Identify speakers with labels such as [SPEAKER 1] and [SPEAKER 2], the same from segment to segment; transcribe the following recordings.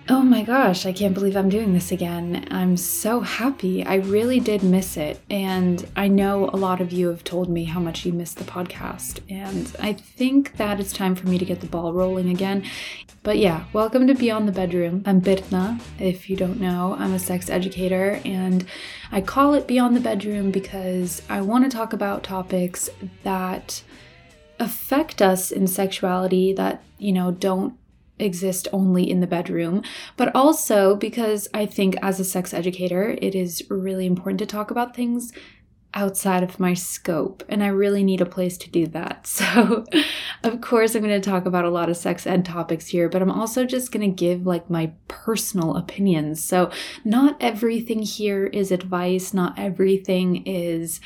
[SPEAKER 1] Oh my gosh, I can't believe I'm doing this again. I'm so happy. I really did miss it. And I know a lot of you have told me how much you missed the podcast. And I think that it's time for me to get the ball rolling again. But yeah, welcome to Beyond the Bedroom. I'm Birna. If you don't know, I'm a sex educator. And I call it Beyond the Bedroom because I want to talk about topics that affect us in sexuality that, don't exist only in the bedroom, but also because I think as a sex educator, it is really important to talk about things outside of my scope, and I really need a place to do that. So, of course, I'm going to talk about a lot of sex ed topics here, but I'm also just going to give my personal opinions. So, not everything here is advice, not everything is,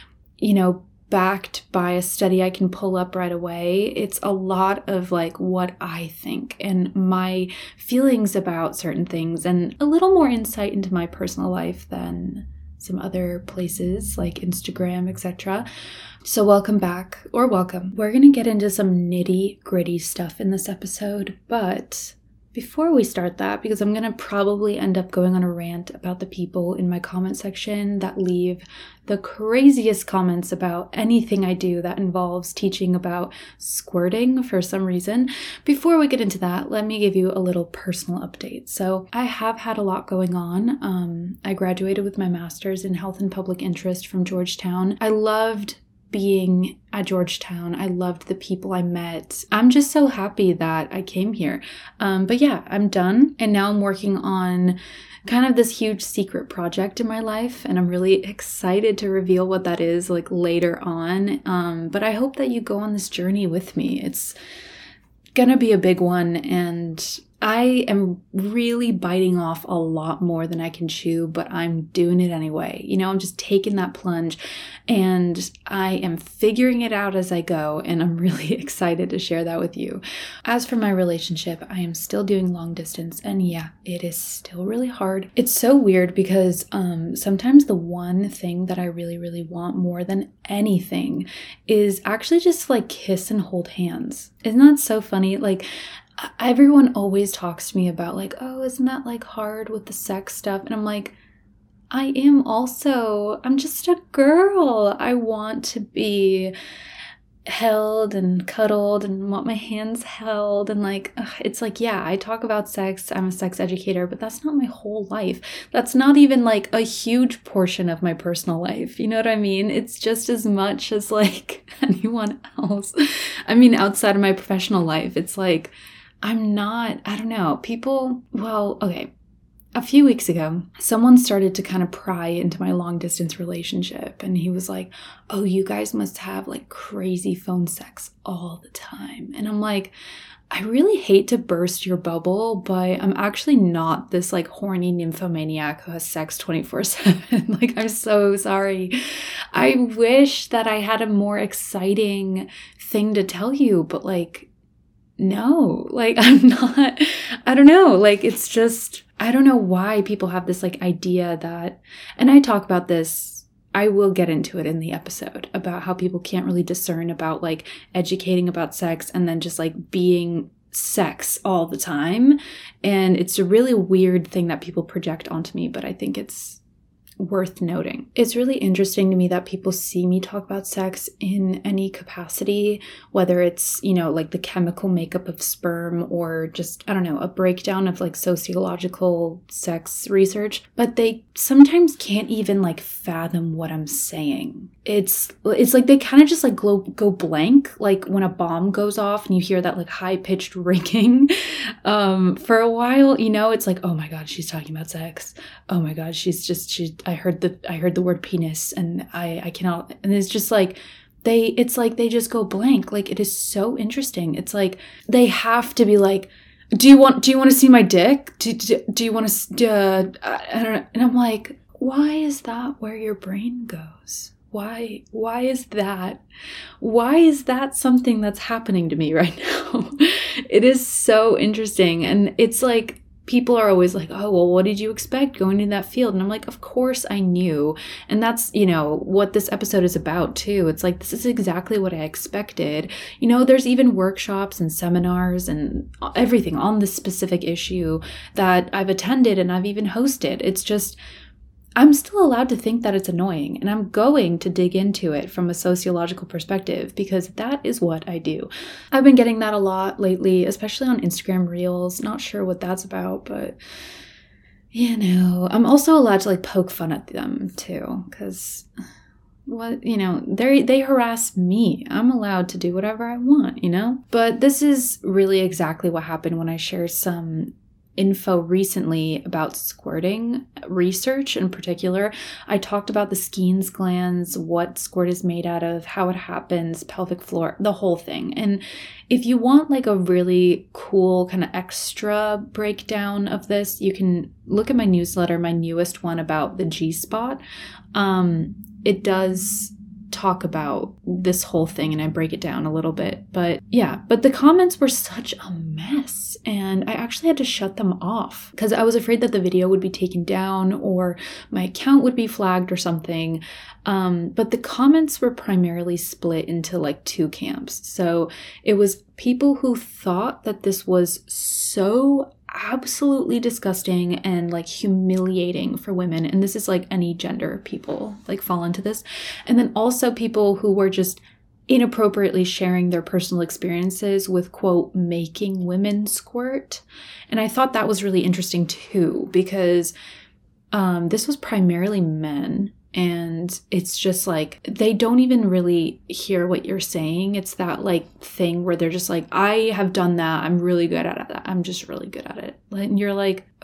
[SPEAKER 1] backed by a study I can pull up right away. It's a lot of what I think and my feelings about certain things, and a little more insight into my personal life than some other places like Instagram, etc. So welcome back, or welcome. We're going to get into some nitty-gritty stuff in this episode, but before we start that, because I'm going to probably end up going on a rant about the people in my comment section that leave the craziest comments about anything I do that involves teaching about squirting for some reason. Before we get into that, let me give you a little personal update. So I have had a lot going on. I graduated with my master's in health and public interest from Georgetown. I loved being at Georgetown. I loved the people I met. I'm just so happy that I came here. But yeah, I'm done. And now I'm working on kind of this huge secret project in my life. And I'm really excited to reveal what that is later on. But I hope that you go on this journey with me. It's gonna be a big one, and I am really biting off a lot more than I can chew, but I'm doing it anyway. I'm just taking that plunge, and I am figuring it out as I go, and I'm really excited to share that with you. As for my relationship, I am still doing long distance, and yeah, it is still really hard. It's so weird because sometimes the one thing that I really, really want more than anything is actually just kiss and hold hands. Isn't that so funny? Everyone always talks to me about oh, isn't that hard with the sex stuff? And I'm like, I'm just a girl. I want to be held and cuddled and want my hands held, and yeah, I talk about sex. I'm a sex educator, but that's not my whole life. That's not even a huge portion of my personal life. You know what I mean? It's just as much as anyone else. I mean, outside of my professional life, it's I don't know, okay. A few weeks ago, someone started to kind of pry into my long distance relationship, and he was like, oh, you guys must have crazy phone sex all the time. And I'm like, I really hate to burst your bubble, but I'm actually not this horny nymphomaniac who has sex 24/7. I'm so sorry. I wish that I had a more exciting thing to tell you, but no, I'm not, I don't know, it's just, I don't know why people have this idea that, and I talk about this, I will get into it in the episode about how people can't really discern about educating about sex and then just being sex all the time. And it's a really weird thing that people project onto me, but I think it's worth noting. It's really interesting to me that people see me talk about sex in any capacity, whether it's, the chemical makeup of sperm or just, I don't know, a breakdown of sociological sex research, but they sometimes can't even fathom what I'm saying. It's they kind of just go blank, when a bomb goes off and you hear that high-pitched ringing. For a while, it's oh my God, she's talking about sex. Oh my God, I heard the word penis, and I cannot, and it's just they just go blank. It is so interesting. It's they have to be do you want to see my dick? Do you want to, I don't know. And I'm like, why is that where your brain goes? Why is that? Why is that something that's happening to me right now? It is so interesting. And it's people are always like, oh, well, what did you expect going into that field? And I'm like, of course I knew. And that's, what this episode is about too. It's like, this is exactly what I expected. There's even workshops and seminars and everything on this specific issue that I've attended and I've even hosted. It's just, I'm still allowed to think that it's annoying, and I'm going to dig into it from a sociological perspective because that is what I do. I've been getting that a lot lately, especially on Instagram Reels. Not sure what that's about, but I'm also allowed to poke fun at them too, because they harass me. I'm allowed to do whatever I want, But this is really exactly what happened when I shared some info recently about squirting research in particular. I talked about the Skene's glands, what squirt is made out of, how it happens, pelvic floor, the whole thing. And if you want a really cool kind of extra breakdown of this, you can look at my newsletter, my newest one about the G-spot. It does talk about this whole thing and I break it down a little bit. But the comments were such a mess and I actually had to shut them off because I was afraid that the video would be taken down or my account would be flagged or something. But the comments were primarily split into two camps. So it was people who thought that this was so absolutely disgusting and humiliating for women, and this is any gender people fall into this, and then also people who were just inappropriately sharing their personal experiences with quote making women squirt. And I thought that was really interesting too, because this was primarily men. And it's just they don't even really hear what you're saying. It's that thing where they're just I have done that. I'm really good at it. I'm just really good at it. And you're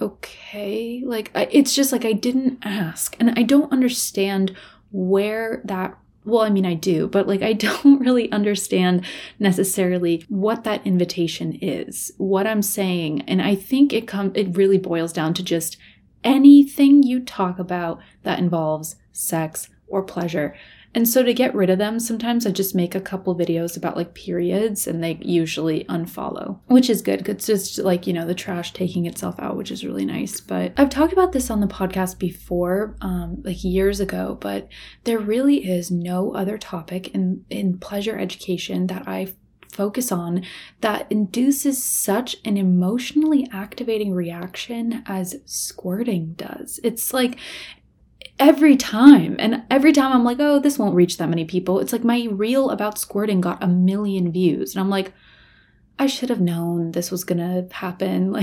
[SPEAKER 1] okay. It's just I didn't ask. And I don't understand where that, well, I mean, I do, but I don't really understand necessarily what that invitation is, what I'm saying. And I think it really boils down to just anything you talk about that involves sex or pleasure. And so to get rid of them, sometimes I just make a couple videos about periods and they usually unfollow, which is good. It's just the trash taking itself out, which is really nice. But I've talked about this on the podcast before, years ago, but there really is no other topic in pleasure education that I focus on that induces such an emotionally activating reaction as squirting does. It's every time. And every time I'm oh, this won't reach that many people. It's my reel about squirting got 1 million views. And I'm I should have known this was gonna happen.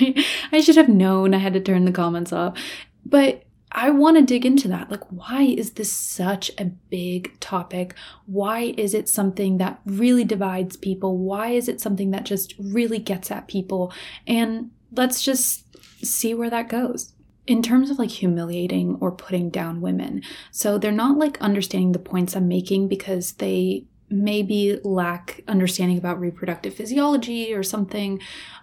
[SPEAKER 1] I should have known I had to turn the comments off. But I want to dig into that. Why is this such a big topic? Why is it something that really divides people? Why is it something that just really gets at people? And let's just see where that goes. In terms of humiliating or putting down women. So they're not understanding the points I'm making because they maybe lack understanding about reproductive physiology or something.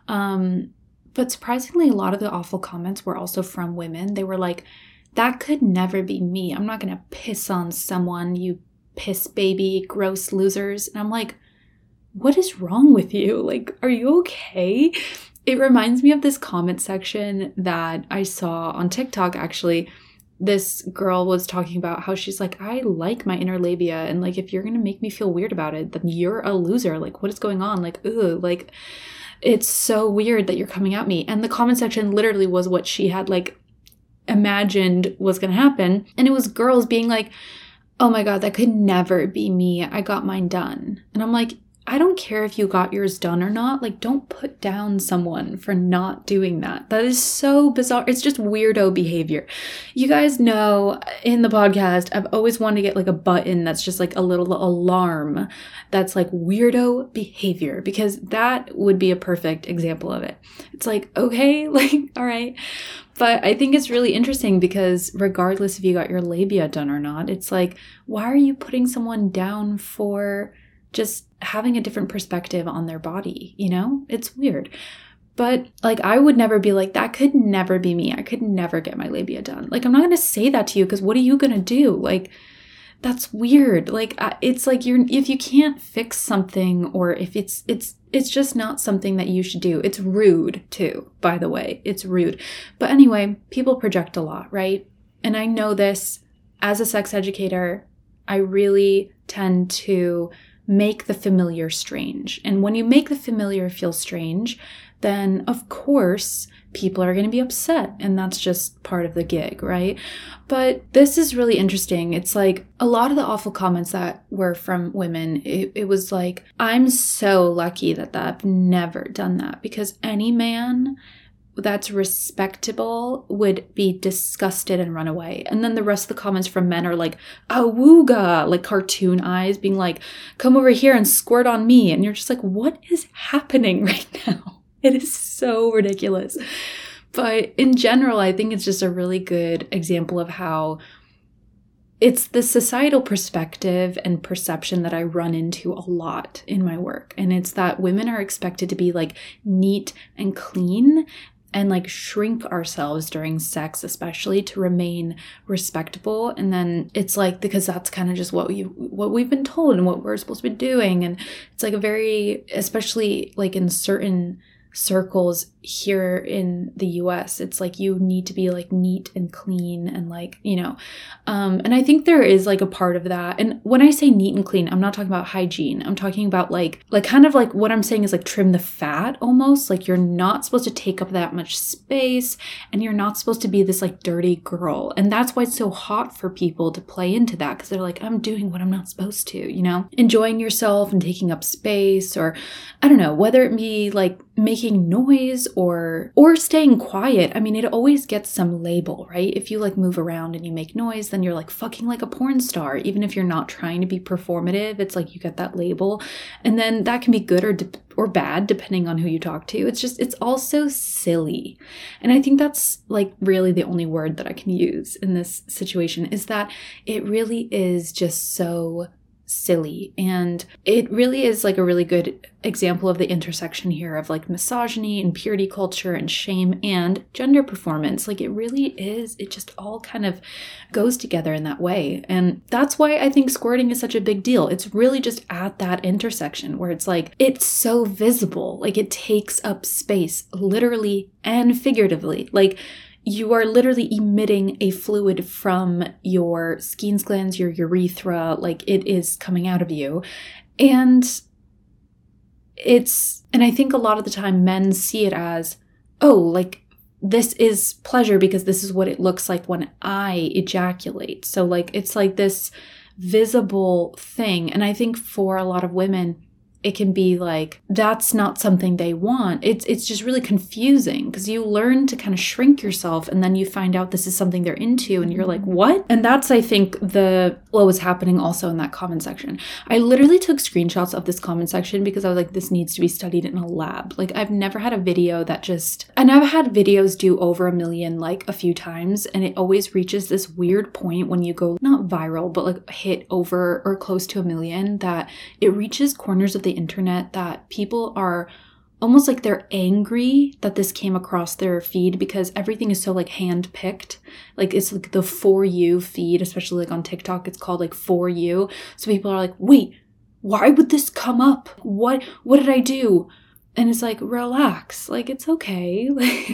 [SPEAKER 1] But surprisingly, a lot of the awful comments were also from women. They were that could never be me. I'm not going to piss on someone, you piss baby, gross losers. And I'm what is wrong with you? Are you okay? It reminds me of this comment section that I saw on TikTok, actually. This girl was talking about how she's I like my inner labia, and if you're going to make me feel weird about it, then you're a loser. What is going on? Ugh, it's so weird that you're coming at me. And the comment section literally was what she had imagined was going to happen. And it was girls being oh my God, that could never be me. I got mine done. And I'm I don't care if you got yours done or not. Don't put down someone for not doing that. That is so bizarre. It's just weirdo behavior. You guys know in the podcast, I've always wanted to get a button that's just a little alarm that's weirdo behavior, because that would be a perfect example of it. It's okay, all right. But I think it's really interesting because regardless if you got your labia done or not, it's why are you putting someone down for just having a different perspective on their body? It's weird. But I would never be that could never be me. I could never get my labia done. I'm not going to say that to you because what are you going to do? That's weird. It's you're, if you can't fix something, or if it's it's just not something that you should do. It's rude too, by the way. It's rude. But anyway, people project a lot, right? And I know this as a sex educator, I really tend to make the familiar strange. And when you make the familiar feel strange, then of course people are going to be upset, and that's just part of the gig, right? But this is really interesting. It's like a lot of the awful comments that were from women, it was like, I'm so lucky that I've never done that, because any man that's respectable would be disgusted and run away. And then the rest of the comments from men are like, awooga, like cartoon eyes, being like, come over here and squirt on me. And you're just like, what is happening right now? It is so ridiculous. But in general, I think it's just a really good example of how it's the societal perspective and perception that I run into a lot in my work. And it's that women are expected to be like neat and clean and like shrink ourselves during sex, especially to remain respectable. And then it's like, because that's kind of just what we've been told and what we're supposed to be doing. And it's like a very, especially like in certain circles here in the US, it's like you need to be like neat and clean and like, and I think there is like a part of that. And when I say neat and clean, I'm not talking about hygiene. I'm talking about like kind of like what I'm saying is like trim the fat almost. Like you're not supposed to take up that much space, and you're not supposed to be this like dirty girl. And that's why it's so hot for people to play into that, because they're like, I'm doing what I'm not supposed to, enjoying yourself and taking up space, or I don't know, whether it be like making noise or staying quiet. I mean, it always gets some label, right? If you like move around and you make noise, then you're like fucking like a porn star. Even if you're not trying to be performative, it's like you get that label. And then that can be good or bad depending on who you talk to. It's all so silly. And I think that's like really the only word that I can use in this situation, is that it really is just so silly. And it really is like a really good example of the intersection here of like misogyny and purity culture and shame and gender performance. Like it really is, it just all kind of goes together in that way. And that's why I think squirting is such a big deal. It's really just at that intersection where it's like, it's so visible, like it takes up space, literally and figuratively. Like you are literally emitting a fluid from your Skene's glands, your urethra, like it is coming out of you. And I think a lot of the time men see it as, oh, like this is pleasure because this is what it looks like when I ejaculate. So like, it's like this visible thing. And I think for a lot of women, it can be like, that's not something they want. It's just really confusing because you learn to kind of shrink yourself, and then you find out this is something they're into and you're like, what? And that's, I think, what was happening also in that comment section. I literally took screenshots of this comment section because I was like, this needs to be studied in a lab. Like I've never had a video and I've had videos do over 1 million like a few times, and it always reaches this weird point when you go not viral, but like hit over or close to 1 million, that it reaches corners of the internet that people are almost like they're angry that this came across their feed, because everything is so like hand-picked. Like it's like the For You feed, especially like on TikTok, it's called like For You. So people are like, wait, why would this come up? What did I do? And it's like, relax, like it's okay.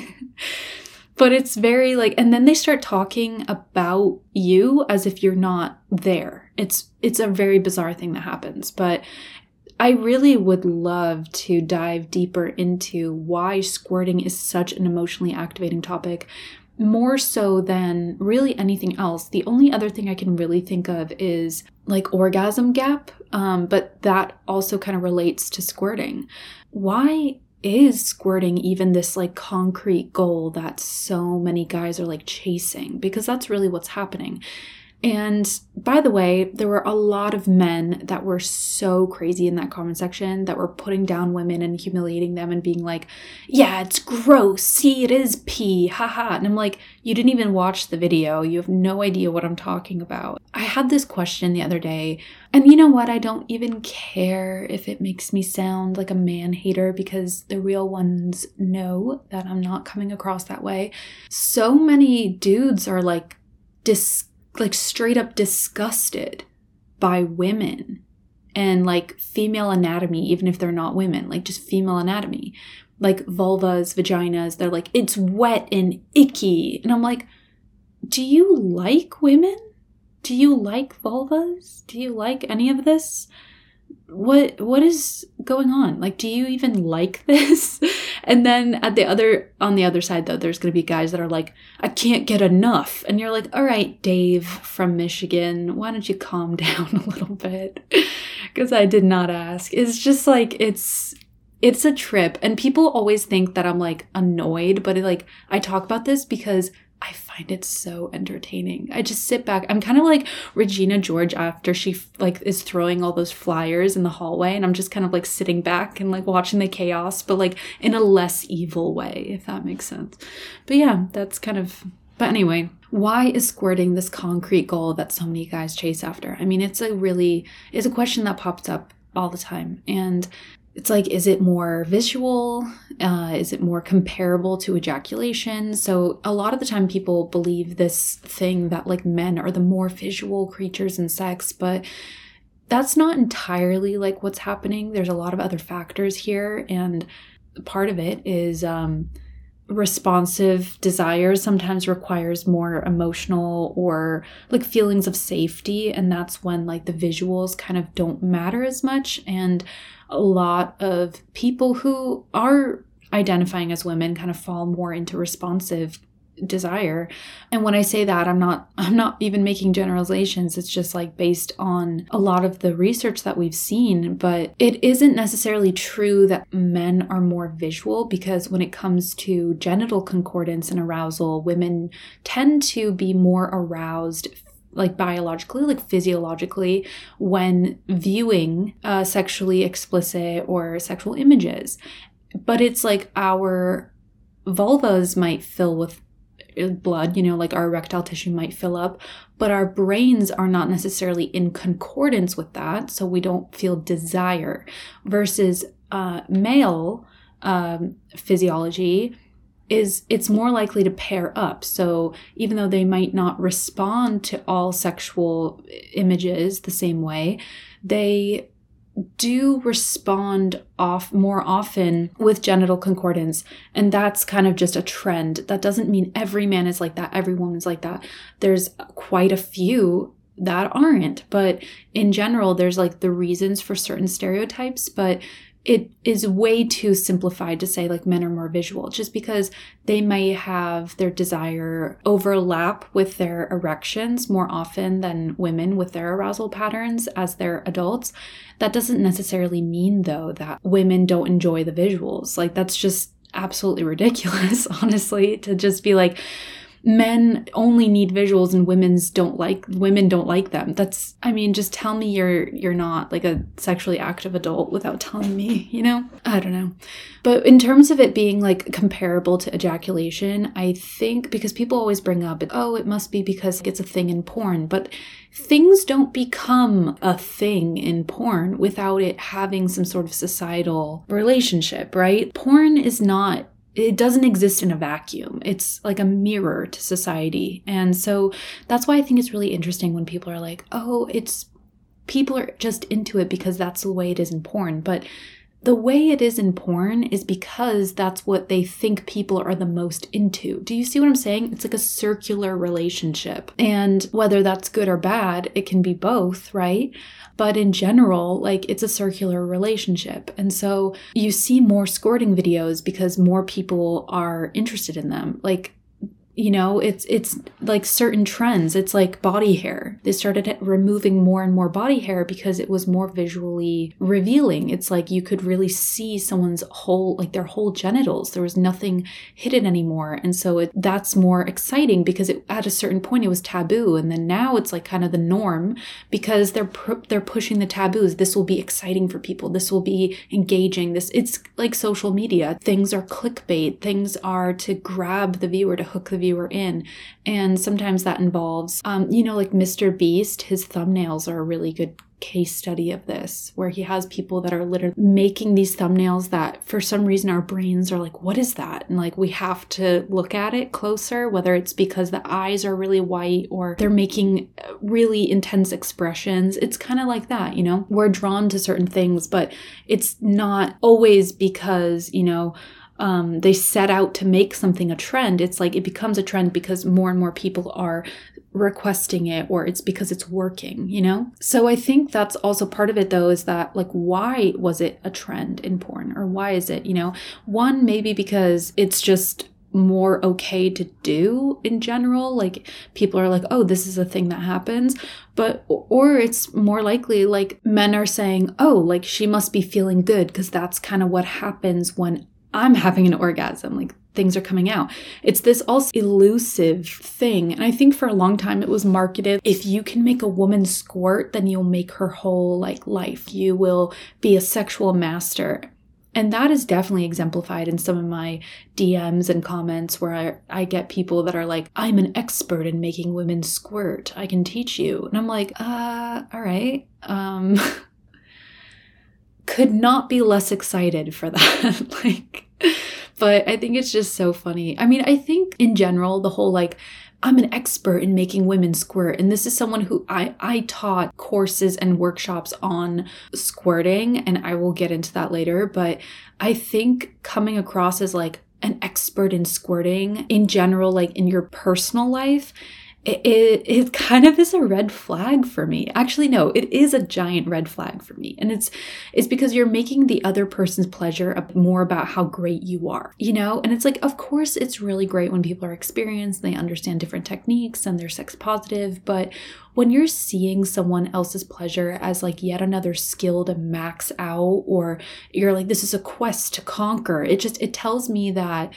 [SPEAKER 1] But it's very like, and then they start talking about you as if you're not there. It's a very bizarre thing that happens. But I really would love to dive deeper into why squirting is such an emotionally activating topic, more so than really anything else. The only other thing I can really think of is like orgasm gap, but that also kind of relates to squirting. Why is squirting even this like concrete goal that so many guys are like chasing? Because that's really what's happening. And by the way, there were a lot of men that were so crazy in that comment section that were putting down women and humiliating them and being like, yeah, it's gross. See, it is pee. Haha. And I'm like, you didn't even watch the video. You have no idea what I'm talking about. I had this question the other day, and you know what? I don't even care if it makes me sound like a man hater, because the real ones know that I'm not coming across that way. So many dudes are like straight up disgusted by women and like female anatomy, even if they're not women, like just female anatomy, like vulvas, vaginas, they're like, it's wet and icky. And I'm like, do you like women? Do you like vulvas? Do you like any of this? What is going on? Like, do you even like this? And then on the other side though, there's going to be guys that are like, I can't get enough. And you're like, all right, Dave from Michigan, why don't you calm down a little bit? Because I did not ask. It's just like, it's a trip. And people always think that I'm like annoyed, but like I talk about this because I find it so entertaining. I just sit back. I'm kind of like Regina George after she like is throwing all those flyers in the hallway, and I'm just kind of like sitting back and like watching the chaos, but like in a less evil way, if that makes sense. But yeah, that's kind of, but anyway, why is squirting this concrete goal that so many guys chase after? I mean, it's a question that pops up all the time. And it's like, is it more visual? Is it more comparable to ejaculation? So a lot of the time people believe this thing that like men are the more visual creatures in sex, but that's not entirely like what's happening. There's a lot of other factors here. And part of it is responsive desire sometimes requires more emotional or like feelings of safety. And that's when like the visuals kind of don't matter as much. And a lot of people who are identifying as women kind of fall more into responsive desire. And when I say that, I'm not even making generalizations. It's just like based on a lot of the research that we've seen, but it isn't necessarily true that men are more visual, because when it comes to genital concordance and arousal, women tend to be more aroused like biologically, like physiologically, when viewing sexually explicit or sexual images. But it's like our vulvas might fill with blood, like our erectile tissue might fill up, but our brains are not necessarily in concordance with that, so we don't feel desire. Versus male physiology, it's more likely to pair up. So even though they might not respond to all sexual images the same way, they do respond more often with genital concordance. And that's kind of just a trend. That doesn't mean every man is like that, every woman's like that. There's quite a few that aren't. But in general, there's like the reasons for certain stereotypes, but it is way too simplified to say like men are more visual, just because they may have their desire overlap with their erections more often than women with their arousal patterns as they're adults. That doesn't necessarily mean though that women don't enjoy the visuals. Like that's just absolutely ridiculous, honestly, to just be like, men only need visuals and women don't like them. That's, I mean, just tell me you're not like a sexually active adult without telling me, I don't know. But in terms of it being like comparable to ejaculation, I think because people always bring up, it must be because it's a thing in porn, but things don't become a thing in porn without it having some sort of societal relationship, right? Porn it doesn't exist in a vacuum. It's like a mirror to society. And so that's why I think it's really interesting when people are like, people are just into it because that's the way it is in porn. But the way it is in porn is because that's what they think people are the most into. Do you see what I'm saying? It's like a circular relationship. And whether that's good or bad, it can be both, right? But in general, like it's a circular relationship. And so you see more squirting videos because more people are interested in them. Like, it's like certain trends. It's like body hair. They started removing more and more body hair because it was more visually revealing. It's like you could really see someone's their whole genitals. There was nothing hidden anymore. And so that's more exciting because at a certain point it was taboo. And then now it's like kind of the norm because they're pushing the taboos. This will be exciting for people. This will be engaging. It's like social media. Things are clickbait. Things are to grab the viewer, to hook the viewer in. And sometimes that involves, like Mr. Beast, his thumbnails are a really good case study of this, where he has people that are literally making these thumbnails that for some reason our brains are like, what is that? And like we have to look at it closer, whether it's because the eyes are really white or they're making really intense expressions. It's kind of like that, you know? We're drawn to certain things, but it's not always because, you know, they set out to make something a trend. It's like it becomes a trend because more and more people are requesting it, or it's because it's working, you know? So I think that's also part of it though, is that like, why was it a trend in porn? Or why is it, you know, one, maybe because it's just more okay to do in general. Like people are like, oh, this is a thing that happens. But, or it's more likely like men are saying, oh, like she must be feeling good because that's kind of what happens when I'm having an orgasm, like things are coming out. It's this also elusive thing. And I think for a long time it was marketed. If you can make a woman squirt, then you'll make her whole like life. You will be a sexual master. And that is definitely exemplified in some of my DMs and comments where I get people that are like, I'm an expert in making women squirt. I can teach you. And I'm like, all right. Could not be less excited for that. Like, but I think it's just so funny. I mean, I think in general, the whole like, I'm an expert in making women squirt. And this is someone who I taught courses and workshops on squirting, and I will get into that later. But I think coming across as like an expert in squirting in general, like in your personal life, it kind of is a red flag for me. Actually, no, it is a giant red flag for me. And it's because you're making the other person's pleasure more about how great you are, you know? And it's like, of course, it's really great when people are experienced, they understand different techniques and they're sex positive. But when you're seeing someone else's pleasure as like yet another skill to max out, or you're like, this is a quest to conquer, it tells me that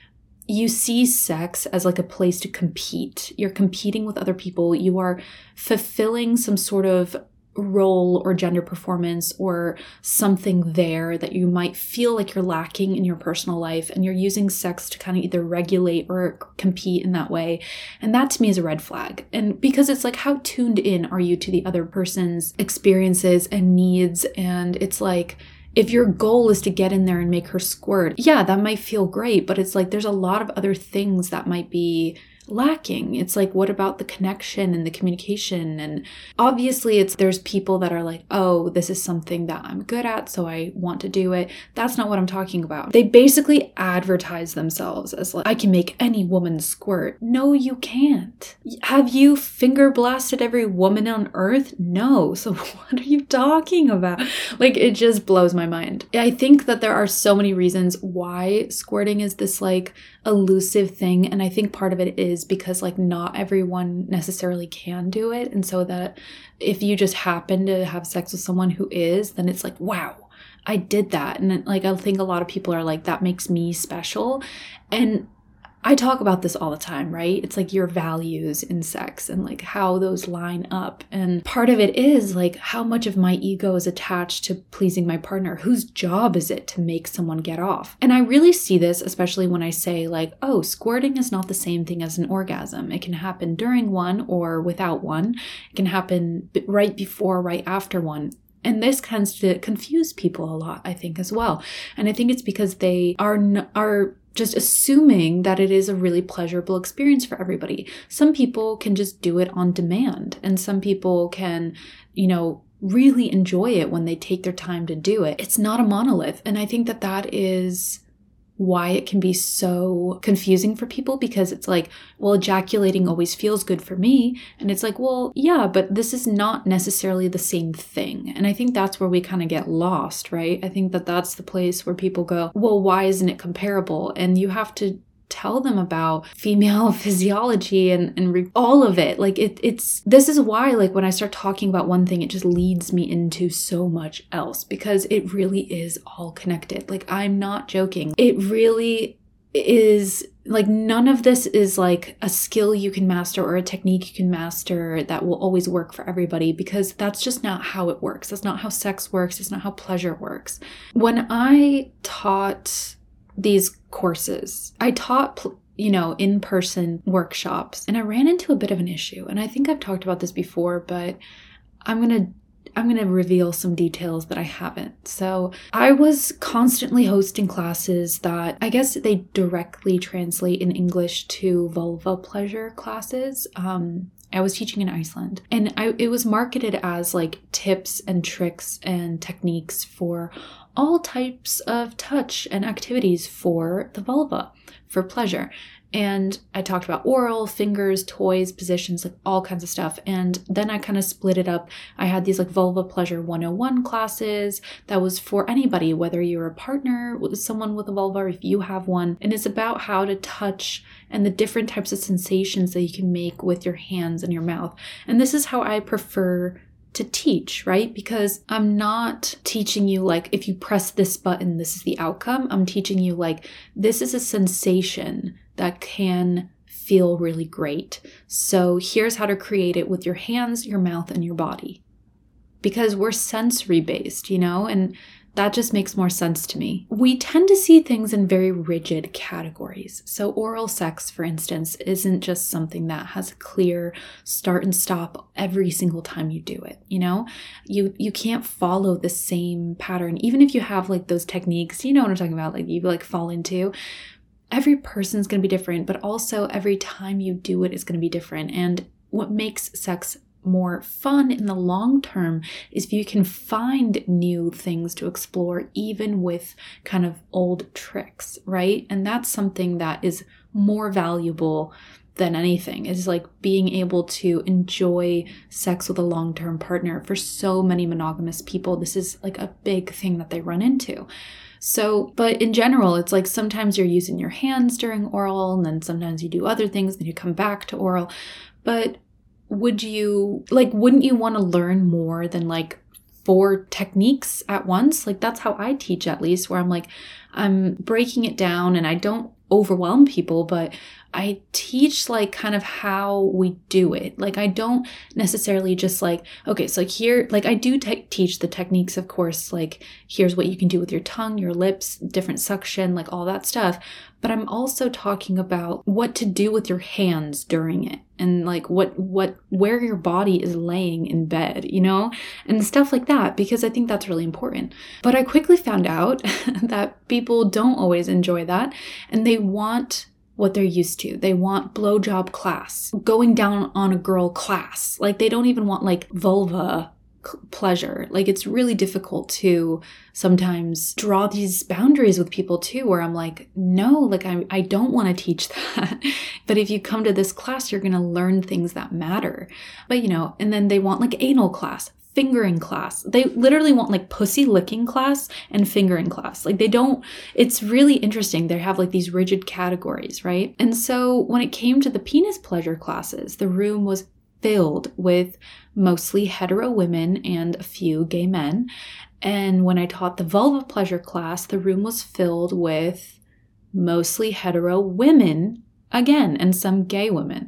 [SPEAKER 1] you see sex as like a place to compete. You're competing with other people. You are fulfilling some sort of role or gender performance or something there that you might feel like you're lacking in your personal life. And you're using sex to kind of either regulate or compete in that way. And that to me is a red flag. And because it's like, how tuned in are you to the other person's experiences and needs? And it's like, if your goal is to get in there and make her squirt, yeah, that might feel great, but it's like there's a lot of other things that might be lacking. It's like, what about the connection and the communication? And obviously there's people that are like, oh, this is something that I'm good at, so I want to do it. That's not what I'm talking about. They basically advertise themselves as like, I can make any woman squirt. No, you can't. Have you finger blasted every woman on earth? No. So what are you talking about? Like, it just blows my mind. I think that there are so many reasons why squirting is this like elusive thing. And I think part of it is because like not everyone necessarily can do it. And so that if you just happen to have sex with someone who is, then it's like, wow, I did that. And like, I think a lot of people are like, that makes me special. And I talk about this all the time, right? It's like your values in sex and like how those line up. And part of it is like how much of my ego is attached to pleasing my partner. Whose job is it to make someone get off? And I really see this, especially when I say like, oh, squirting is not the same thing as an orgasm. It can happen during one or without one. It can happen right before, right after one. And this tends to confuse people a lot, I think, as well. And I think it's because they are just assuming that it is a really pleasurable experience for everybody. Some people can just do it on demand, and some people can, you know, really enjoy it when they take their time to do it. It's not a monolith. And I think that that is why it can be so confusing for people, because it's like, well, ejaculating always feels good for me. And it's like, well, yeah, but this is not necessarily the same thing. And I think that's where we kind of get lost, right? I think that that's the place where people go, well, why isn't it comparable? And you have to tell them about female physiology and all of it. Like this is why, like, when I start talking about one thing, it just leads me into so much else, because it really is all connected. Like, I'm not joking. It really is. Like, none of this is like a skill you can master or a technique you can master that will always work for everybody, because that's just not how it works. That's not how sex works. It's not how pleasure works. When I taught these courses, I taught, you know, in-person workshops, and I ran into a bit of an issue. And I think I've talked about this before, but I'm going to I'm going to reveal some details that I haven't. So I was constantly hosting classes that I guess they directly translate in English to vulva pleasure classes. I was teaching in Iceland, and it was marketed as like tips and tricks and techniques for all types of touch and activities for the vulva, for pleasure. And I talked about oral, fingers, toys, positions, like all kinds of stuff. And then I kind of split it up. I had these like Vulva Pleasure 101 classes that was for anybody, whether you're a partner with someone with a vulva or if you have one. And it's about how to touch and the different types of sensations that you can make with your hands and your mouth. And this is how I prefer to teach, right? Because I'm not teaching you like, if you press this button, this is the outcome. I'm teaching you like, this is a sensation that can feel really great. So here's how to create it with your hands, your mouth, and your body. Because we're sensory based, and that just makes more sense to me. We tend to see things in very rigid categories. So oral sex, for instance, isn't just something that has a clear start and stop every single time you do it, You can't follow the same pattern. Even if you have like those techniques, you know what I'm talking about, like you like fall into. Every person's going to be different, but also every time you do it is going to be different. And what makes sex more fun in the long term is if you can find new things to explore, even with kind of old tricks, right? And that's something that is more valuable than anything, is like being able to enjoy sex with a long-term partner. For so many monogamous people, this is like a big thing that they run into. So, but in general, it's like sometimes you're using your hands during oral, and then sometimes you do other things, then you come back to oral. But wouldn't you want to learn more than like 4 techniques at once? Like that's how I teach, at least, where I'm breaking it down, and I don't overwhelm people, but I teach like kind of how we do it. Like I don't necessarily just like, okay, so like here, like I do teach the techniques, of course, like here's what you can do with your tongue, your lips, different suction, like all that stuff. But I'm also talking about what to do with your hands during it, and like where your body is laying in bed, and stuff like that, because I think that's really important. But I quickly found out that people don't always enjoy that, and they want what they're used to. They want blowjob class, going down on a girl class. Like they don't even want like vulva pleasure. Like it's really difficult to sometimes draw these boundaries with people too, where I'm like, no, like I don't want to teach that. But if you come to this class, you're going to learn things that matter. But and then they want like anal class, fingering class. They literally want like pussy licking class and fingering class. Like it's really interesting. They have like these rigid categories, right? And so when it came to the penis pleasure classes, the room was filled with mostly hetero women and a few gay men. And when I taught the vulva pleasure class, the room was filled with mostly hetero women again, and some gay women.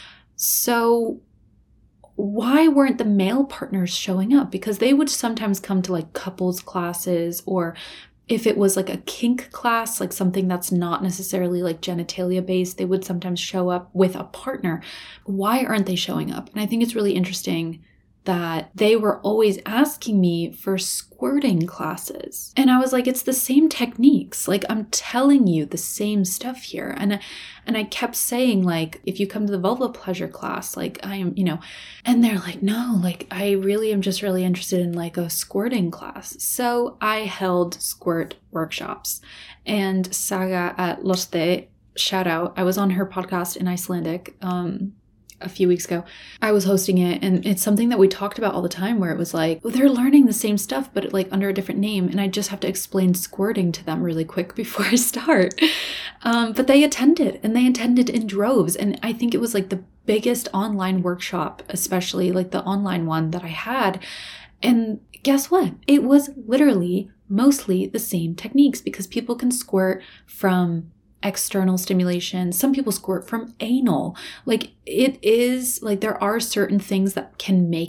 [SPEAKER 1] So why weren't the male partners showing up? Because they would sometimes come to like couples classes, or if it was like a kink class, like something that's not necessarily like genitalia based, they would sometimes show up with a partner. Why aren't they showing up? And I think it's really interesting that they were always asking me for squirting classes. And I was like, it's the same techniques. Like I'm telling you the same stuff here. And I kept saying like, if you come to the vulva pleasure class, like I am, and they're like, no, like I really am just really interested in like a squirting class. So I held squirt workshops, and Saga at Loste, shout out, I was on her podcast in Icelandic, a few weeks ago. I was hosting it, and it's something that we talked about all the time, where it was like, well, they're learning the same stuff, but like under a different name, and I just have to explain squirting to them really quick before I start. But they attended, and they attended in droves, and I think it was like the biggest online workshop, especially like the online one that I had. And guess what? It was literally mostly the same techniques, because people can squirt from external stimulation. Some people squirt from anal. Like it is like there are certain things that can make it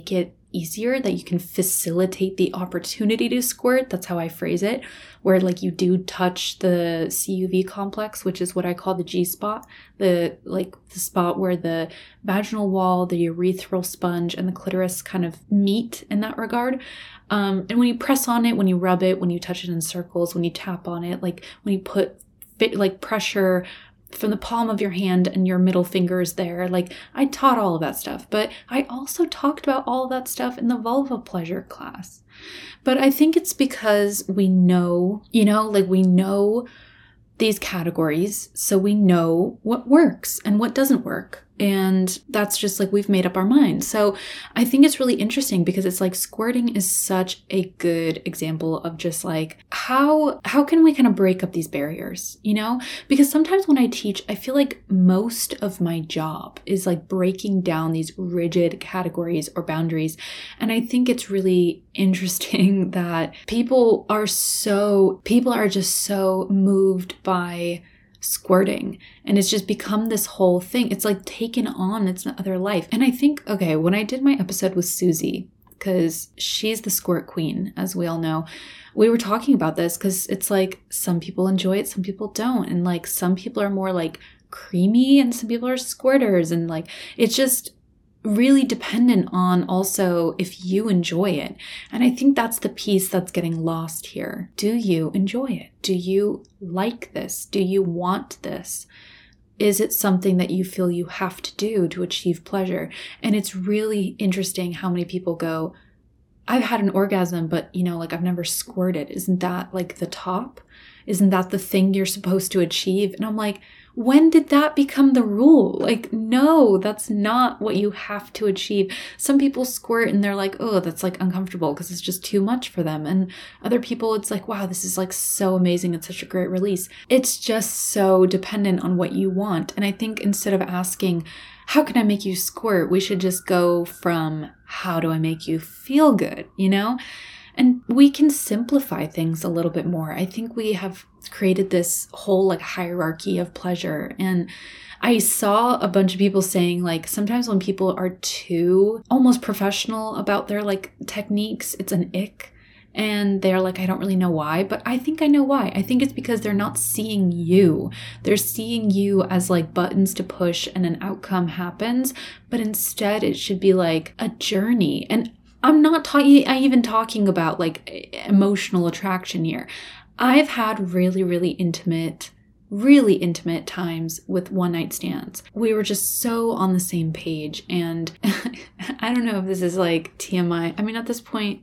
[SPEAKER 1] easier, that you can facilitate the opportunity to squirt. That's how I phrase it, where like you do touch the CUV complex, which is what I call the G spot, the spot where the vaginal wall, the urethral sponge, and the clitoris kind of meet in that regard. And when you press on it, when you rub it, when you touch it in circles, when you tap on it, like when you put pressure from the palm of your hand and your middle fingers there. Like, I taught all of that stuff, but I also talked about all of that stuff in the vulva pleasure class. But I think it's because we know, we know these categories, so we know what works and what doesn't work. And that's just like, we've made up our minds. So I think it's really interesting because it's like squirting is such a good example of just like, how can we kind of break up these barriers, Because sometimes when I teach, I feel like most of my job is like breaking down these rigid categories or boundaries. And I think it's really interesting that people are just so moved by squirting, and it's just become this whole thing. It's like taken on its other life. And I think, okay, when I did my episode with Susie, because she's the squirt queen, as we all know, we were talking about this because it's like some people enjoy it, some people don't, and like some people are more like creamy and some people are squirters, and like it's just really dependent on also if you enjoy it. And I think that's the piece that's getting lost here. Do you enjoy it? Do you like this? Do you want this? Is it something that you feel you have to do to achieve pleasure? And it's really interesting how many people go, I've had an orgasm, but I've never squirted. Isn't that like the top? Isn't that the thing you're supposed to achieve? And I'm like, when did that become the rule? Like, no, that's not what you have to achieve. Some people squirt and they're like, oh, that's like uncomfortable because it's just too much for them. And other people, it's like, wow, this is like so amazing. It's such a great release. It's just so dependent on what you want. And I think instead of asking, how can I make you squirt? We should just go from, how do I make you feel good? And we can simplify things a little bit more. I think we have created this whole like hierarchy of pleasure. And I saw a bunch of people saying like, sometimes when people are too almost professional about their like techniques, it's an ick. And they're like, I don't really know why, but I think I know why. I think it's because they're not seeing you. They're seeing you as like buttons to push and an outcome happens, but instead it should be like a journey. And I'm not even talking about like emotional attraction here. I've had really, really intimate times with one night stands. We were just so on the same page. And I don't know if this is like TMI. I mean, at this point,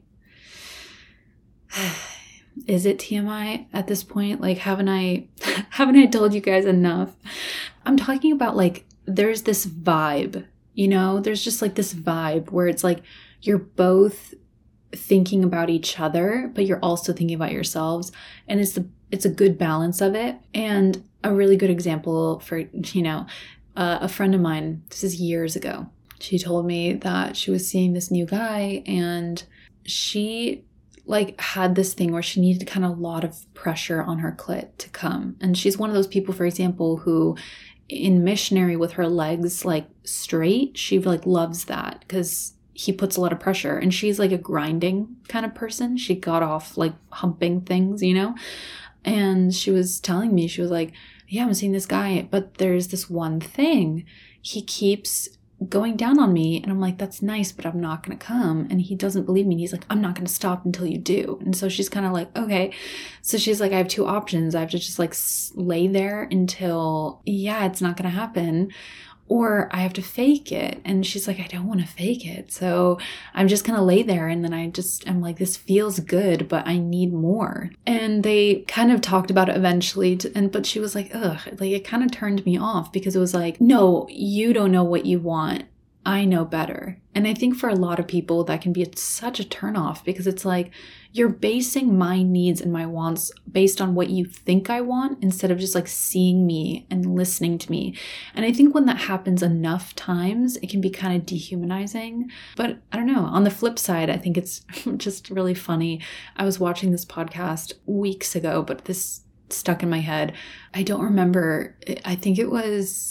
[SPEAKER 1] is it TMI at this point? Like, haven't I told you guys enough? I'm talking about like, there's this vibe, there's just like this vibe where it's like, you're both thinking about each other, but you're also thinking about yourselves. And it's a good balance of it. And a really good example for, a friend of mine, this is years ago, she told me that she was seeing this new guy and she like had this thing where she needed kind of a lot of pressure on her clit to come. And she's one of those people, for example, who in missionary with her legs like straight, she like loves that because he puts a lot of pressure, and she's like a grinding kind of person. She got off like humping things, and she was telling me, she was like, yeah, I'm seeing this guy, but there's this one thing. He keeps going down on me, and I'm like, that's nice, but I'm not going to come. And he doesn't believe me. And he's like, I'm not going to stop until you do. And so she's kind of like, okay. So she's like, I have two options. I have to just like lay there until, it's not going to happen, or I have to fake it. And she's like, I don't want to fake it. So I'm just going to lay there. And then I'm like, this feels good, but I need more. And they kind of talked about it eventually. But she was like, ugh, like it kind of turned me off because it was like, no, you don't know what you want. I know better. And I think for a lot of people that can be such a turnoff because it's like, you're basing my needs and my wants based on what you think I want instead of just like seeing me and listening to me. And I think when that happens enough times, it can be kind of dehumanizing. But I don't know. On the flip side, I think it's just really funny. I was watching this podcast weeks ago, but this stuck in my head. I don't remember. I think it was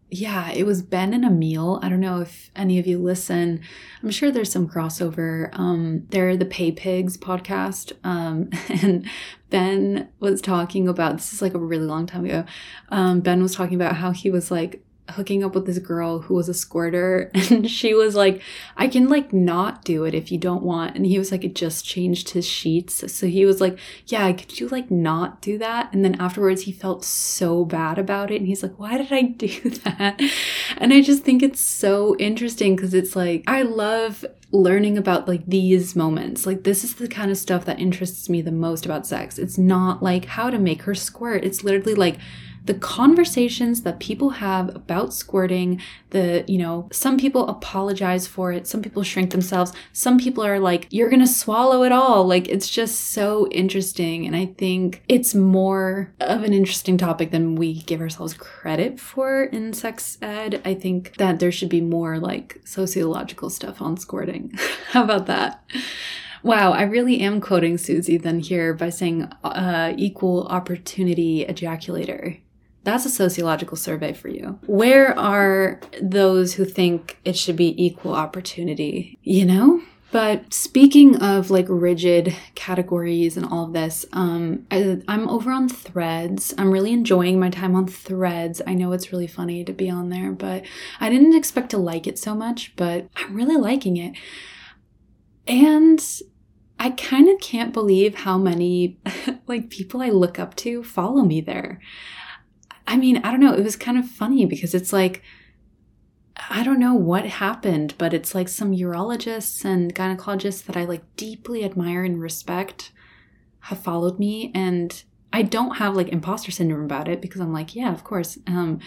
[SPEAKER 1] yeah, it was Ben and Emil. I don't know if any of you listen. I'm sure there's some crossover. They're the Pay Pigs podcast. And Ben was talking about, this is like a really long time ago. Ben was talking about how he was like hooking up with this girl who was a squirter, and she was like, I can like not do it if you don't want. And he was like, it just changed his sheets. So he was like, yeah, could you like not do that? And then afterwards he felt so bad about it, and he's like, why did I do that? And I just think it's so interesting, because it's like, I love learning about like these moments. Like, this is the kind of stuff that interests me the most about sex. It's not like how to make her squirt. It's literally like the conversations that people have about squirting. Some people apologize for it. Some people shrink themselves. Some people are like, you're going to swallow it all. Like, it's just so interesting. And I think it's more of an interesting topic than we give ourselves credit for in sex ed. I think that there should be more like sociological stuff on squirting. How about that? Wow, I really am quoting Susie then here by saying equal opportunity ejaculator. That's a sociological survey for you. Where are those who think it should be equal opportunity, But speaking of like rigid categories and all of this, I'm over on Threads. I'm really enjoying my time on Threads. I know it's really funny to be on there, but I didn't expect to like it so much, but I'm really liking it. And I kind of can't believe how many like people I look up to follow me there. I mean, I don't know. It was kind of funny because it's like, I don't know what happened, but it's like some urologists and gynecologists that I like deeply admire and respect have followed me. And I don't have like imposter syndrome about it, because I'm like, yeah, of course.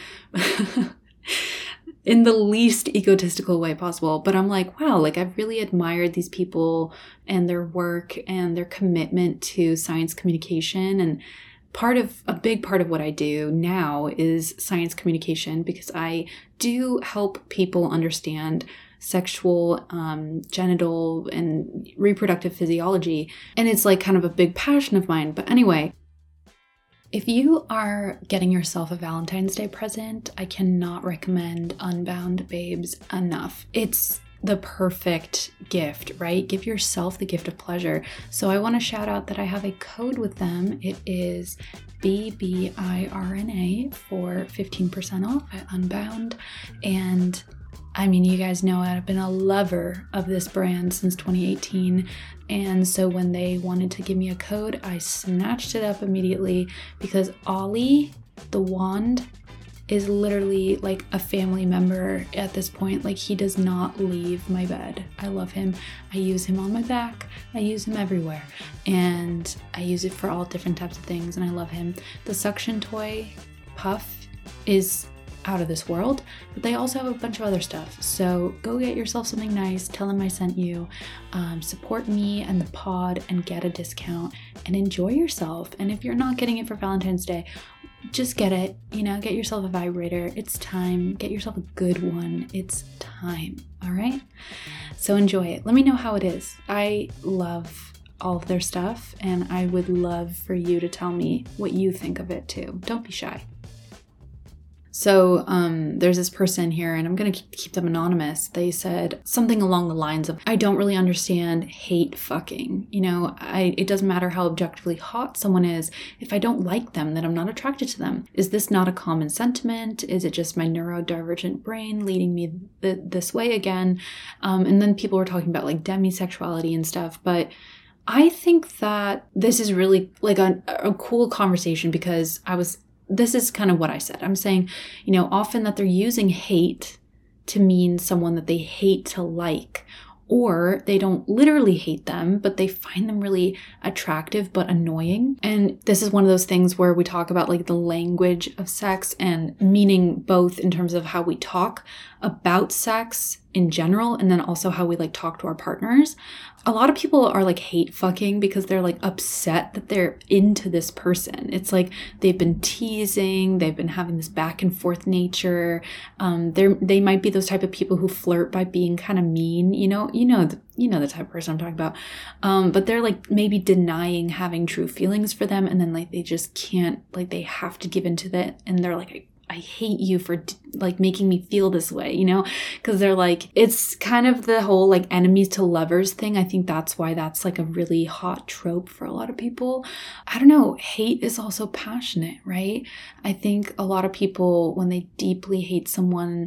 [SPEAKER 1] In the least egotistical way possible. But I'm like, wow, like I've really admired these people and their work and their commitment to science communication. And a big part of what I do now is science communication, because I do help people understand sexual, genital, and reproductive physiology. And it's like kind of a big passion of mine. But anyway, if you are getting yourself a Valentine's Day present, I cannot recommend Unbound Babes enough. It's the perfect gift, right? Give yourself the gift of pleasure. So I want to shout out that I have a code with them. It is BBIRNA for 15% off at Unbound. And I mean, you guys know I've been a lover of this brand since 2018. And so when they wanted to give me a code, I snatched it up immediately, because Ollie, the wand, is literally like a family member at this point. Like, he does not leave my bed. I love him. I use him on my back. I use him everywhere. And I use it for all different types of things, and I love him. The suction toy Puff is out of this world, but they also have a bunch of other stuff. So go get yourself something nice, tell them I sent you, support me and the pod and get a discount and enjoy yourself. And if you're not getting it for Valentine's Day, just get it, get yourself a vibrator. It's time. Get yourself a good one. It's time. All right. So enjoy it. Let me know how it is. I love all of their stuff, and I would love for you to tell me what you think of it too. Don't be shy. So there's this person here, and I'm going to keep them anonymous. They said something along the lines of, I don't really understand hate fucking. It doesn't matter how objectively hot someone is. If I don't like them, then I'm not attracted to them. Is this not a common sentiment? Is it just my neurodivergent brain leading me this way again? And then people were talking about like demisexuality and stuff. But I think that this is really like a cool conversation, because this is kind of what I said. I'm saying, often that they're using hate to mean someone that they hate to like, or they don't literally hate them, but they find them really attractive but annoying. And this is one of those things where we talk about like the language of sex, and meaning both in terms of how we talk about sex in general, and then also how we like talk to our partners. A lot of people are like hate fucking because they're like upset that they're into this person. It's like they've been teasing, they've been having this back and forth nature. They might be those type of people who flirt by being kind of mean, you know the type of person I'm talking about. But they're like maybe denying having true feelings for them, and then like they just can't, like they have to give into that, and they're like, I hate you for like making me feel this way, you know? Because they're like, it's kind of the whole like enemies to lovers thing. I think that's why that's like a really hot trope for a lot of people. I don't know. Hate is also passionate, right? I think a lot of people, when they deeply hate someone,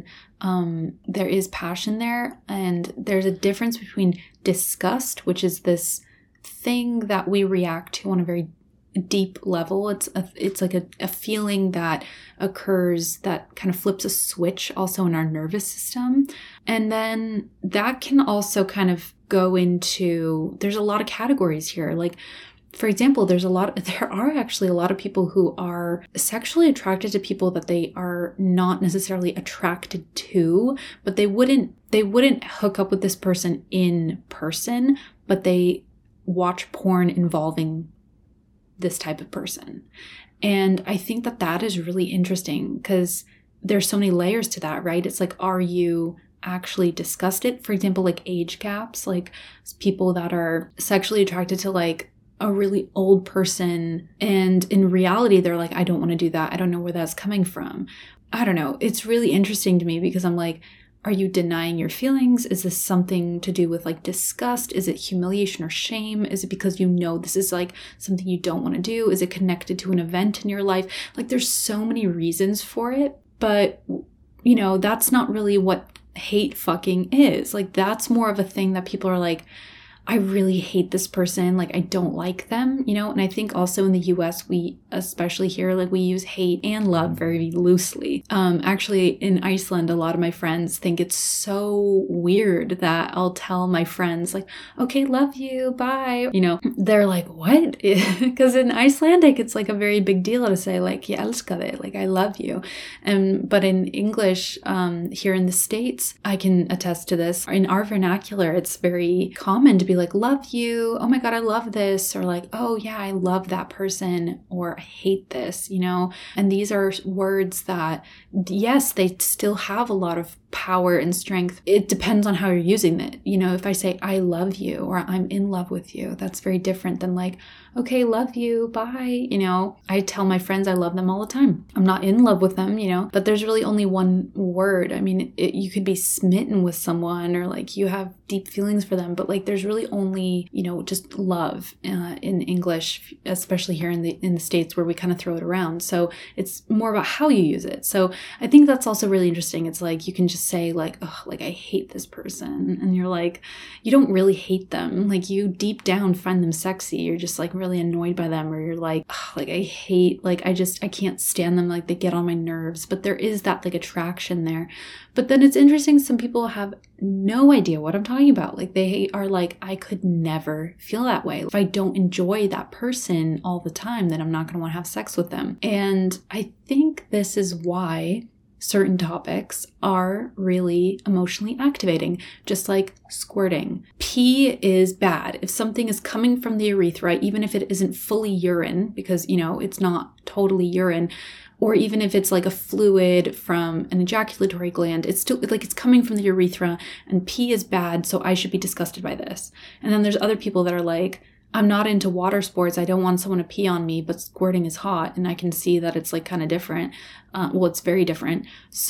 [SPEAKER 1] there is passion there. And there's a difference between disgust, which is this thing that we react to on a very deep level. It's like a feeling that occurs that kind of flips a switch also in our nervous system. And then that can also kind of go into, there's a lot of categories here. Like, for example, there are actually a lot of people who are sexually attracted to people that they are not necessarily attracted to, but they wouldn't hook up with this person in person, but they watch porn involving this type of person. And I think that is really interesting because there's so many layers to that, right? It's like, are you actually disgusted? For example, like age gaps, like people that are sexually attracted to like a really old person, and in reality, they're like, I don't want to do that. I don't know where that's coming from. I don't know. It's really interesting to me because I'm like, are you denying your feelings? Is this something to do with like disgust? Is it humiliation or shame? Is it because you know this is like something you don't want to do? Is it connected to an event in your life? Like there's so many reasons for it, but you know, that's not really what hate fucking is. Like that's more of a thing that people are like, I really hate this person, like I don't like them, you know? And I think also in the US, we, especially here, like we use hate and love very loosely. Actually in Iceland, a lot of my friends think it's so weird that I'll tell my friends like, okay, love you, bye. You know, they're like, what? Because in Icelandic, it's like a very big deal to say like, ég elska þig, like I love you. But in English, here in the States, I can attest to this. In our vernacular, it's very common to be like, love you, oh my god, I love this, or like, oh yeah, I love that person, or I hate this, you know? And these are words that, yes, they still have a lot of power and strength. It depends on how you're using it. You know, if I say I love you or I'm in love with you, that's very different than like, okay, love you, bye. You know, I tell my friends I love them all the time. I'm not in love with them, you know, but there's really only one word. I mean, you could be smitten with someone or like you have deep feelings for them, but like there's really only, you know, just love in English, especially here in the States where we kind of throw it around. So it's more about how you use it. So I think that's also really interesting. It's like you can just say like, oh, like I hate this person, and you're like, you don't really hate them. Like you deep down find them sexy. You're just like really annoyed by them, or you're like, oh, like I hate, like I can't stand them. Like they get on my nerves. But there is that like attraction there. But then it's interesting. Some people have no idea what I'm talking about. Like they are like, I could never feel that way. If I don't enjoy that person all the time, then I'm not going to want to have sex with them. And I think this is why certain topics are really emotionally activating, just like squirting. Pee is bad. If something is coming from the urethra, even if it isn't fully urine, because, you know, it's not totally urine, or even if it's like a fluid from an ejaculatory gland, it's still like it's coming from the urethra, and pee is bad, so I should be disgusted by this. And then there's other people that are like, I'm not into water sports. I don't want someone to pee on me, but squirting is hot. And I can see that it's like kind of different. Well, it's very different.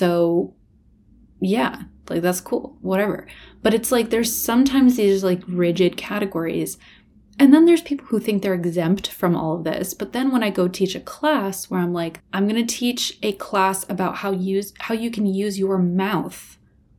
[SPEAKER 1] So yeah, like that's cool, whatever. But it's like, there's sometimes these like rigid categories. And then there's people who think they're exempt from all of this. But then when I go teach a class where I'm like, I'm going to teach a class about how you can use your mouth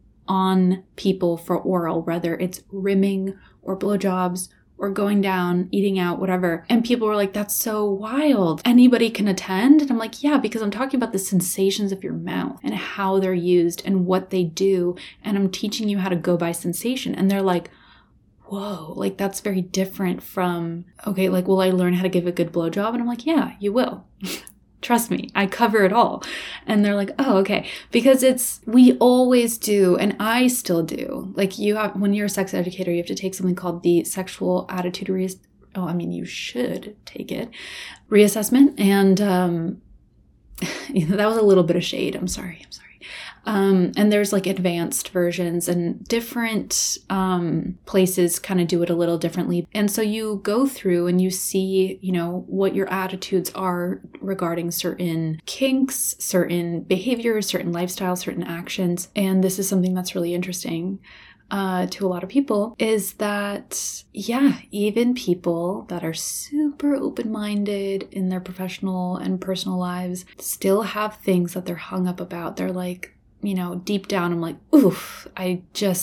[SPEAKER 1] on people for oral, whether it's rimming or blowjobs or going down, eating out, whatever. And people were like, that's so wild. Anybody can attend? And I'm like, yeah, because I'm talking about the sensations of your mouth and how they're used and what they do. And I'm teaching you how to go by sensation. And they're like, whoa, like that's very different from, okay, like, will I learn how to give a good blowjob? And I'm like, yeah, you will. Trust me, I cover it all. And they're like, oh, okay. Because we always do, and I still do. Like when you're a sex educator, you have to take something called the sexual attitude you should take it, reassessment. And that was a little bit of shade. I'm sorry. And there's like advanced versions, and different places kind of do it a little differently. And so you go through and you see, what your attitudes are regarding certain kinks, certain behaviors, certain lifestyles, certain actions. And this is something that's really interesting to a lot of people, is that, even people that are super open-minded in their professional and personal lives still have things that they're hung up about. They're like, deep down, I'm like, oof, I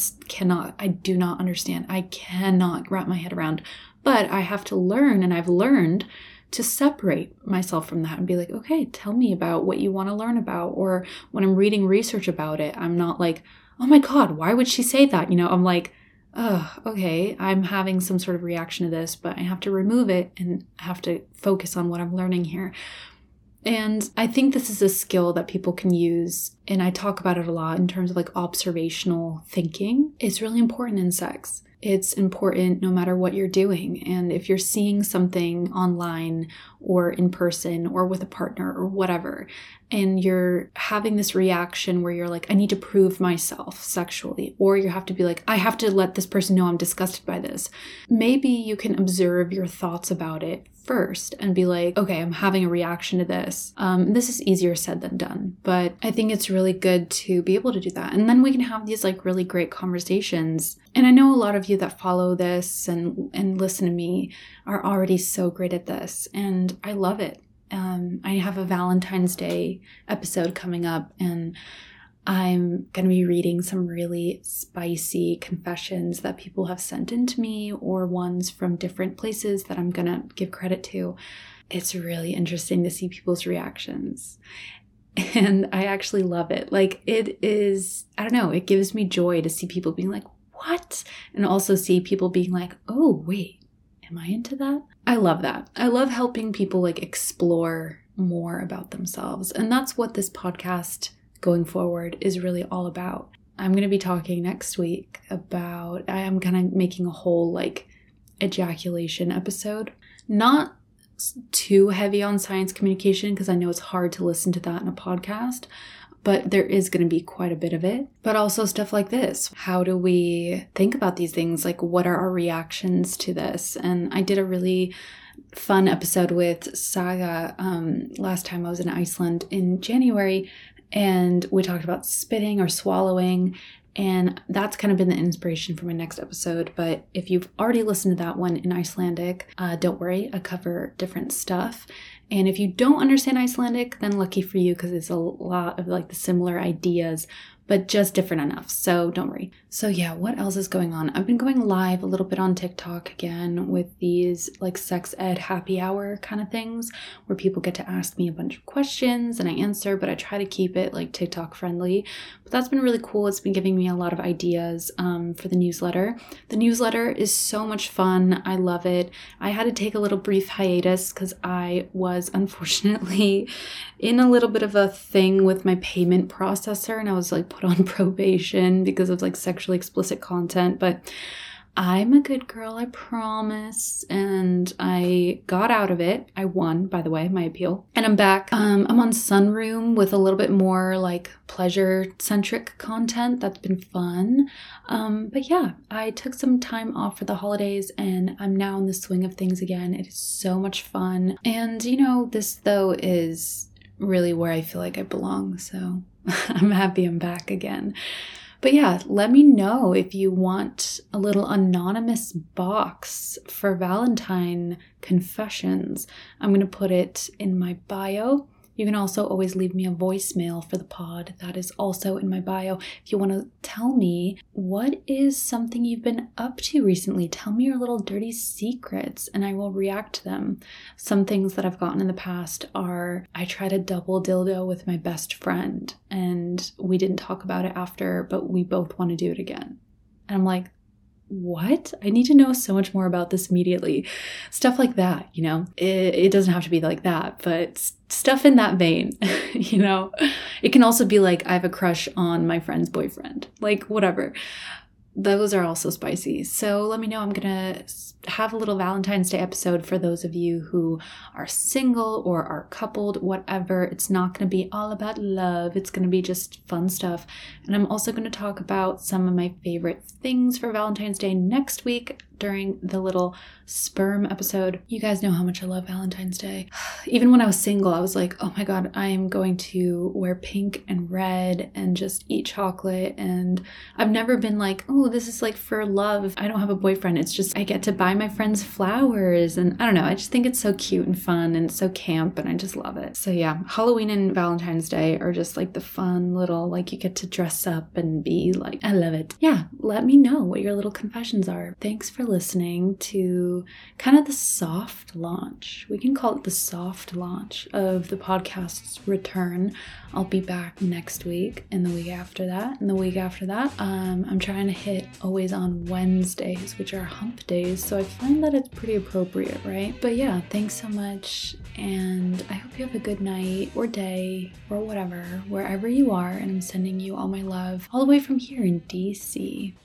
[SPEAKER 1] do not understand. I cannot wrap my head around. But I have to learn, and I've learned to separate myself from that and be like, okay, tell me about what you want to learn about. Or when I'm reading research about it, I'm not like, oh my God, why would she say that? I'm like, oh, okay, I'm having some sort of reaction to this, but I have to remove it and have to focus on what I'm learning here. And I think this is a skill that people can use, and I talk about it a lot in terms of like observational thinking. It's really important in sex. It's important no matter what you're doing. And if you're seeing something online or in person or with a partner or whatever, and you're having this reaction where you're like, I need to prove myself sexually, or you have to be like, I have to let this person know I'm disgusted by this. Maybe you can observe your thoughts about it first and be like, okay, I'm having a reaction to this. This is easier said than done, but I think it's really good to be able to do that. And then we can have these like really great conversations. And I know a lot of you that follow this and listen to me are already so great at this, and I love it. I have a Valentine's Day episode coming up, and I'm going to be reading some really spicy confessions that people have sent in to me, or ones from different places that I'm going to give credit to. It's really interesting to see people's reactions. And I actually love it. Like, it is, I don't know, it gives me joy to see people being like, what? And also see people being like, oh, wait, am I into that? I love that. I love helping people like explore more about themselves. And that's what this podcast going forward is really all about. I'm going to be talking next week about, I am kind of making a whole like ejaculation episode. Not too heavy on science communication, because I know it's hard to listen to that in a podcast, but there is going to be quite a bit of it. But also stuff like this. How do we think about these things? Like, what are our reactions to this? And I did a really fun episode with Saga last time I was in Iceland in January, and we talked about spitting or swallowing, and that's kind of been the inspiration for my next episode. But if you've already listened to that one in Icelandic, don't worry, I cover different stuff. And if you don't understand Icelandic, then lucky for you, because it's a lot of like the similar ideas, but just different enough. So don't worry. So yeah, what else is going on? I've been going live a little bit on TikTok again with these like sex ed happy hour kind of things where people get to ask me a bunch of questions and I answer, but I try to keep it like TikTok friendly. But that's been really cool. It's been giving me a lot of ideas for the newsletter. The newsletter is so much fun. I love it. I had to take a little brief hiatus because I was unfortunately in a little bit of a thing with my payment processor, and I was like put on probation because of like sexually explicit content. But I'm a good girl, I promise. And I got out of it. I won, by the way, my appeal. And I'm back. I'm on Sunroom with a little bit more like pleasure-centric content. That's been fun. But yeah, I took some time off for the holidays and I'm now in the swing of things again. It is so much fun. And this though is really where I feel like I belong. So I'm happy I'm back again. But yeah, let me know if you want a little anonymous box for Valentine confessions. I'm going to put it in my bio. You can also always leave me a voicemail for the pod. That is also in my bio. If you want to tell me what is something you've been up to recently, tell me your little dirty secrets and I will react to them. Some things that I've gotten in the past are, I tried a double dildo with my best friend and we didn't talk about it after, but we both want to do it again. And I'm like, what? I need to know so much more about this immediately. Stuff like that, It doesn't have to be like that, but stuff in that vein, It can also be like, I have a crush on my friend's boyfriend, like whatever. those are also spicy. So let me know. I'm gonna have a little Valentine's Day episode for those of you who are single or are coupled, whatever. It's not gonna be all about love. It's gonna be just fun stuff. And I'm also gonna talk about some of my favorite things for Valentine's Day next week during the little sperm episode. You guys know how much I love Valentine's Day. Even when I was single, I was like, oh my God, I am going to wear pink and red and just eat chocolate. And I've never been like, oh, this is like for love. I don't have a boyfriend. It's just I get to buy my friends flowers. And I don't know, I just think it's so cute and fun and so camp and I just love it. So yeah, Halloween and Valentine's Day are just like the fun little, like you get to dress up and be like, I love it. Yeah, let me know what your little confessions are. Thanks for listening to kind of the soft launch. We can call it the soft launch of the podcast's return. I'll be back next week and the week after that and the week after that. I'm trying to hit always on Wednesdays, which are hump days, so I find that it's pretty appropriate, right? But yeah, thanks so much, and I hope you have a good night or day or whatever, wherever you are, and I'm sending you all my love all the way from here in DC.